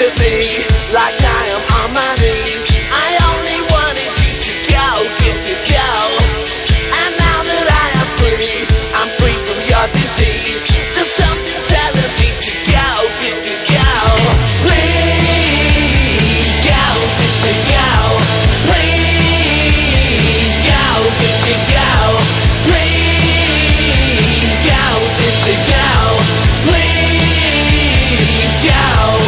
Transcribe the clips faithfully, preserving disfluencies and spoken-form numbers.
at me like I am on my knees. I only wanted you to go, get the go. And now that I am free, I'm free from your disease. There's something telling me to go, get the go. Please go, sister, go. Please go, get the go. Please go, sister, go. Please go.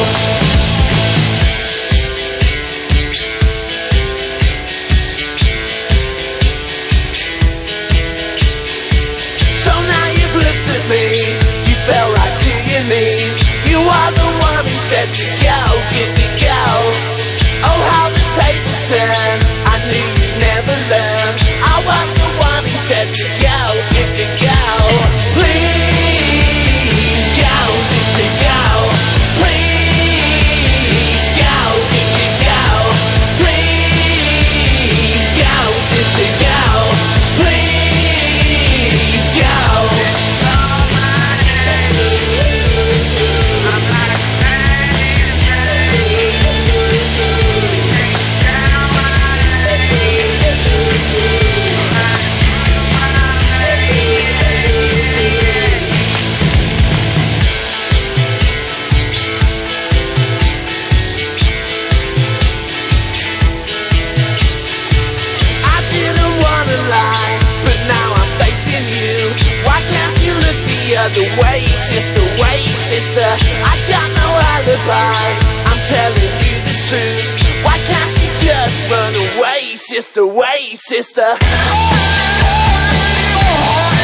So now you've looked at me, you fell right to your knees. You are the one who said to go, get the go. Oh, how the tables turn, I knew you'd never learn. I was the one who said to go, get the go. Please go, sister, go. Please go, get the go. Please go, sister, go. Please go. I didn't wanna lie, but now I'm facing you. Why can't you look the other way, sister, wait, sister? I got no alibi, I'm telling you the truth. Why can't you just run away, sister, wait, sister?